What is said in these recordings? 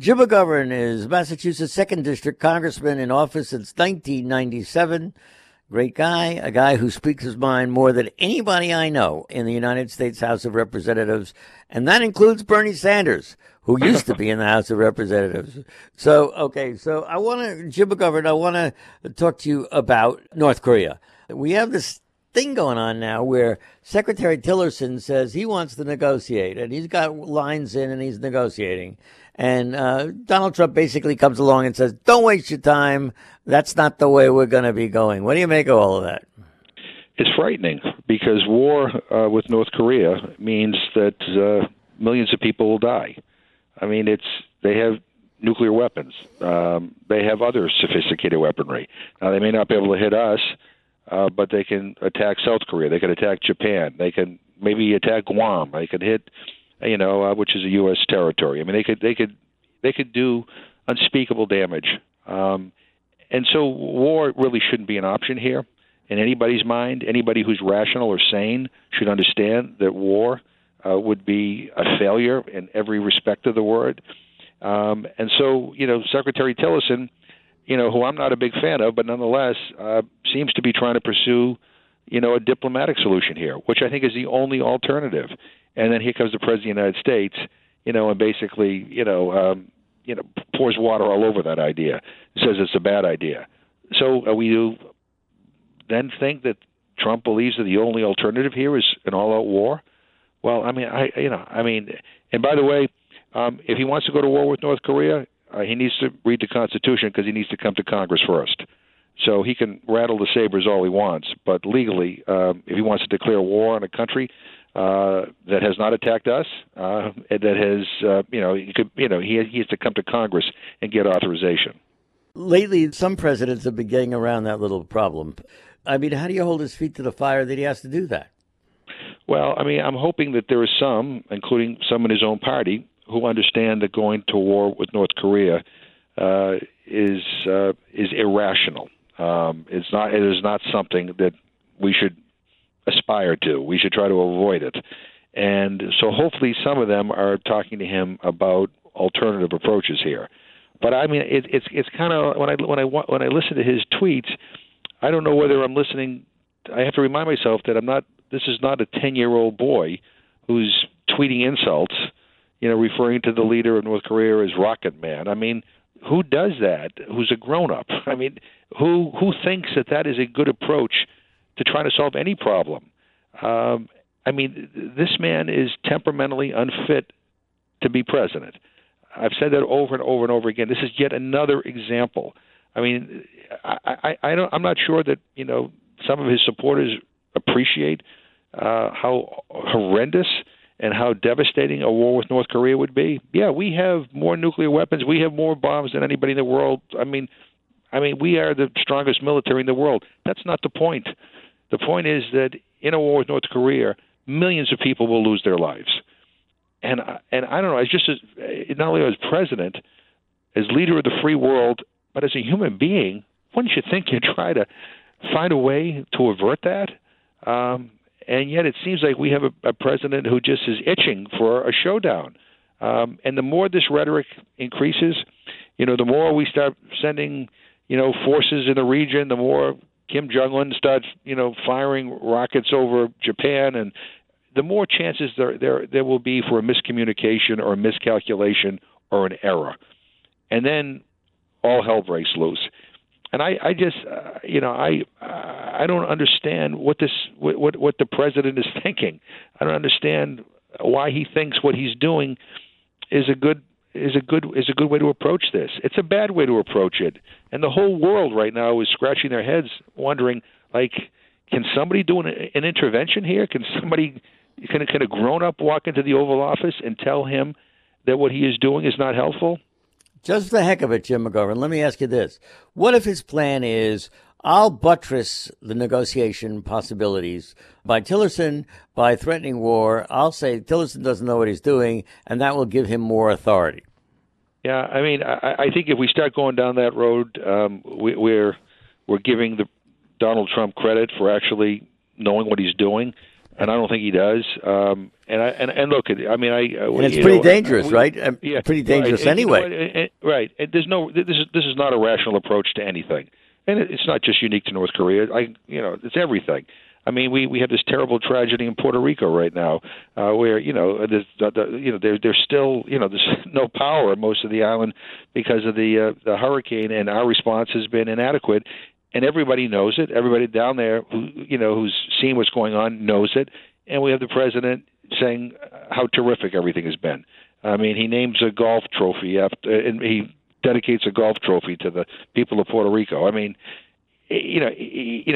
Jim McGovern is Massachusetts 2nd District Congressman in office since 1997. Great guy, a guy who speaks his mind more than anybody I know in the United States House of Representatives, and that includes Bernie Sanders, who used to be in the House of Representatives. So Jim McGovern, I want to talk to you about North Korea. We have this thing going on now where Secretary Tillerson says he wants to negotiate, and he's got lines in and he's negotiating. And Donald Trump basically comes along and says, don't waste your time. That's not the way we're going to be going. What do you make of all of that? It's frightening because war with North Korea means that millions of people will die. I mean, they have nuclear weapons. They have other sophisticated weaponry. Now, they may not be able to hit us, but they can attack South Korea. They can attack Japan. They can maybe attack Guam. They could hit, which is a U.S. territory. I mean, they could do unspeakable damage. And so war really shouldn't be an option here in anybody's mind. Anybody who's rational or sane should understand that war would be a failure in every respect of the word. And so, Secretary Tillerson, who I'm not a big fan of, but nonetheless seems to be trying to pursue, a diplomatic solution here, which I think is the only alternative. And then here comes the President of the United States, and basically, pours water all over that idea, says it's a bad idea. So we then think that Trump believes that the only alternative here is an all-out war? Well, and by the way, if he wants to go to war with North Korea, he needs to read the Constitution because he needs to come to Congress first. So he can rattle the sabers all he wants, but legally, if he wants to declare war on a country that has not attacked us, that has, he has to come to Congress and get authorization. Lately, some presidents have been getting around that little problem. I mean, how do you hold his feet to the fire that he has to do that? Well, I'm hoping that there are some, including some in his own party, who understand that going to war with North Korea is irrational. It is not something that we should aspire to. We should try to avoid it. And so hopefully some of them are talking to him about alternative approaches here. But it's kind of when I listen to his tweets, I don't know whether I'm listening. I have to remind myself that this is not a 10-year-old boy who's tweeting insults, referring to the leader of North Korea as Rocket Man. I mean, who does that? Who's a grown-up? I mean, who thinks that is a good approach to trying to solve any problem? This man is temperamentally unfit to be president. I've said that over and over and over again. This is yet another example. I mean, I'm not sure that some of his supporters appreciate how horrendous and how devastating a war with North Korea would be. Yeah, we have more nuclear weapons. We have more bombs than anybody in the world. I mean, we are the strongest military in the world. That's not the point. The point is that in a war with North Korea, millions of people will lose their lives. And I don't know, not only as president, as leader of the free world, but as a human being, wouldn't you think you'd try to find a way to avert that? And yet it seems like we have a president who just is itching for a showdown. And the more this rhetoric increases, the more we start sending, forces in the region, the more Kim Jong-un starts, firing rockets over Japan, and the more chances there will be for a miscommunication or a miscalculation or an error. And then all hell breaks loose. And I just, I don't understand what the president is thinking. I don't understand why he thinks what he's doing is a good way to approach this. It's a bad way to approach it. And the whole world right now is scratching their heads, wondering, can somebody do an intervention here? Can a grown-up walk into the Oval Office and tell him that what he is doing is not helpful? Just for the heck of it, Jim McGovern, let me ask you this. What if his plan is, I'll buttress the negotiation possibilities by Tillerson, by threatening war. I'll say Tillerson doesn't know what he's doing, and that will give him more authority. Yeah, I think if we start going down that road, we're giving Donald Trump credit for actually knowing what he's doing. and I don't think he does. And look, I mean, and it's pretty dangerous, right? Yeah, pretty dangerous right. anyway. Right. And there's no. This is not a rational approach to anything, and it's not just unique to North Korea. It's everything. I mean, we have this terrible tragedy in Puerto Rico right now, where there's still there's no power in most of the island because of the hurricane, and our response has been inadequate. And everybody knows it. Everybody down there who's seen what's going on knows it. And we have the president saying how terrific everything has been. I mean, he names a golf trophy and he dedicates a golf trophy to the people of Puerto Rico. I mean, he's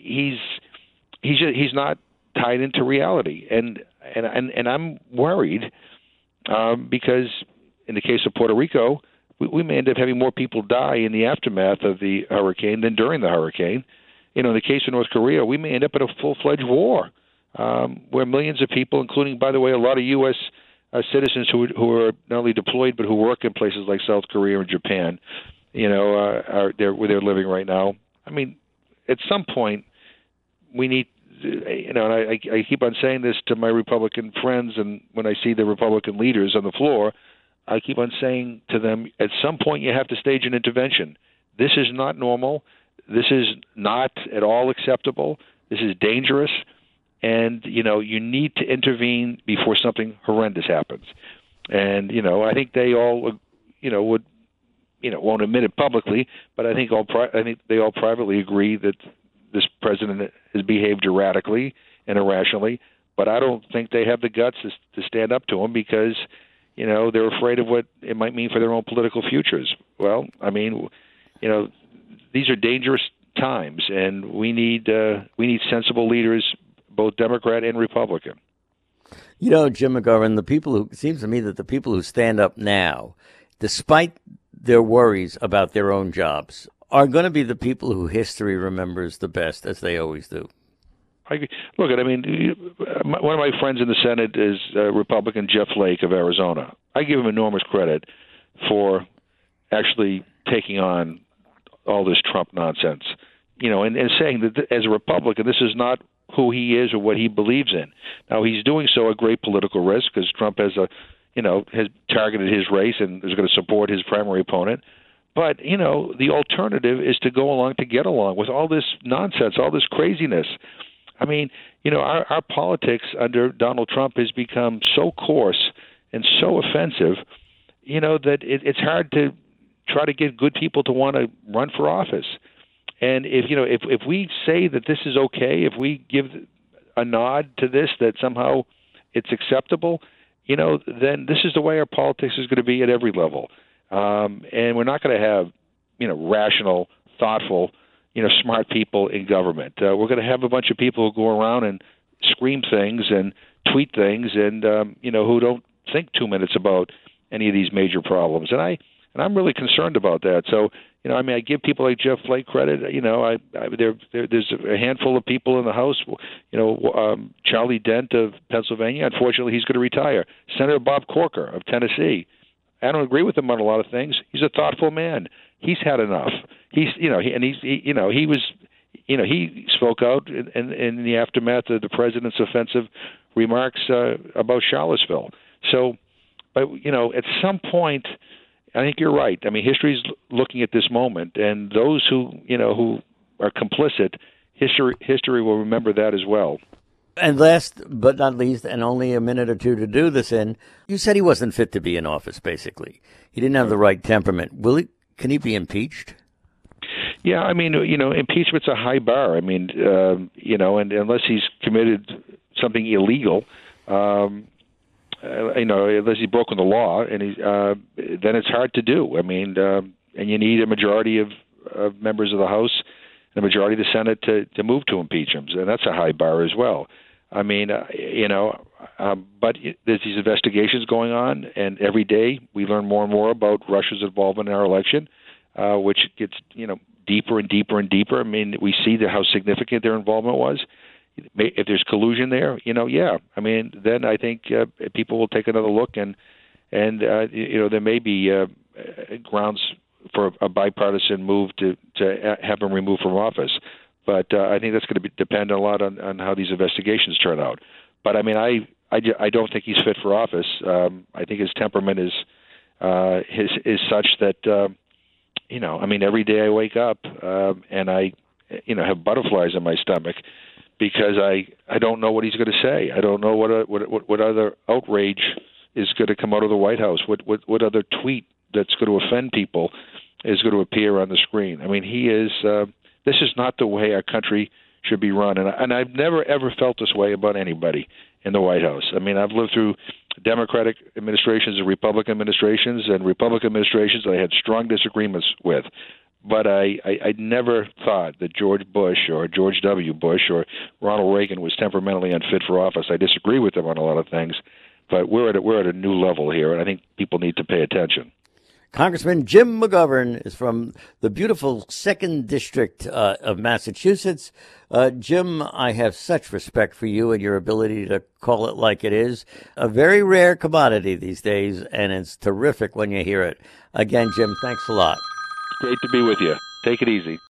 not tied into reality, and I'm worried because in the case of Puerto Rico, we may end up having more people die in the aftermath of the hurricane than during the hurricane. In the case of North Korea, we may end up in a full-fledged war where millions of people, including, by the way, a lot of U.S. Citizens who are not only deployed but who work in places like South Korea and Japan, are there where they're living right now. I mean, at some point, we need, and I keep on saying this to my Republican friends, and when I see the Republican leaders on the floor, I keep on saying to them, at some point you have to stage an intervention. This is not normal. This is not at all acceptable. This is dangerous. And, you need to intervene before something horrendous happens. And, I think they all, won't admit it publicly, but I think they all privately agree that this president has behaved erratically and irrationally. But I don't think they have the guts to stand up to him because they're afraid of what it might mean for their own political futures. Well, I mean, these are dangerous times, and we need sensible leaders, both Democrat and Republican. Jim McGovern, it seems to me that the people who stand up now, despite their worries about their own jobs, are going to be the people who history remembers the best, as they always do. Look, one of my friends in the Senate is Republican Jeff Flake of Arizona. I give him enormous credit for actually taking on all this Trump nonsense, and saying that as a Republican, this is not who he is or what he believes in. Now, he's doing so at great political risk because Trump has targeted his race and is going to support his primary opponent. But, the alternative is to go along to get along with all this nonsense, all this craziness. I mean, our politics under Donald Trump has become so coarse and so offensive, that it's hard to try to get good people to want to run for office. And if we say that this is okay, if we give a nod to this, that somehow it's acceptable, then this is the way our politics is going to be at every level. And we're not going to have, rational, thoughtful, smart people in government. We're going to have a bunch of people who go around and scream things and tweet things, and who don't think 2 minutes about any of these major problems. And I'm really concerned about that. So, I give people like Jeff Flake credit. There's a handful of people in the House. Charlie Dent of Pennsylvania. Unfortunately, he's going to retire. Senator Bob Corker of Tennessee. I don't agree with him on a lot of things. He's a thoughtful man. He's had enough. He spoke out in the aftermath of the president's offensive remarks about Charlottesville. So, but at some point, I think you're right. I mean, history's looking at this moment, and those who are complicit, history will remember that as well. And last but not least, and only a minute or two to do this in, you said he wasn't fit to be in office, basically. He didn't have the right temperament. Can he be impeached? Yeah, I mean, impeachment's a high bar. I mean, and unless he's committed something illegal, unless he's broken the law, and then it's hard to do. I mean, and you need a majority of members of the House and a majority of the Senate to move to impeach him, and that's a high bar as well. I mean, but there's these investigations going on, and every day we learn more and more about Russia's involvement in our election, which gets deeper and deeper and deeper. I mean, we see how significant their involvement was. If there's collusion there, yeah. I mean, then I think people will take another look, and there may be grounds for a bipartisan move to have him removed from office. But I think that's going to depend a lot on how these investigations turn out. But I mean, I don't think he's fit for office. I think his temperament is such that I mean, every day I wake up and I have butterflies in my stomach because I don't know what he's going to say. I don't know what other outrage is going to come out of the White House. What other tweet that's going to offend people is going to appear on the screen. I mean, he is. This is not the way our country should be run, and I've never ever felt this way about anybody in the White House. I mean, I've lived through Democratic administrations and Republican administrations, I had strong disagreements with. But I never thought that George Bush or George W. Bush or Ronald Reagan was temperamentally unfit for office. I disagree with them on a lot of things, but we're at a new level here, and I think people need to pay attention. Congressman Jim McGovern is from the beautiful 2nd District of Massachusetts. Jim, I have such respect for you and your ability to call it like it is. A very rare commodity these days, and it's terrific when you hear it. Again, Jim, thanks a lot. Great to be with you. Take it easy.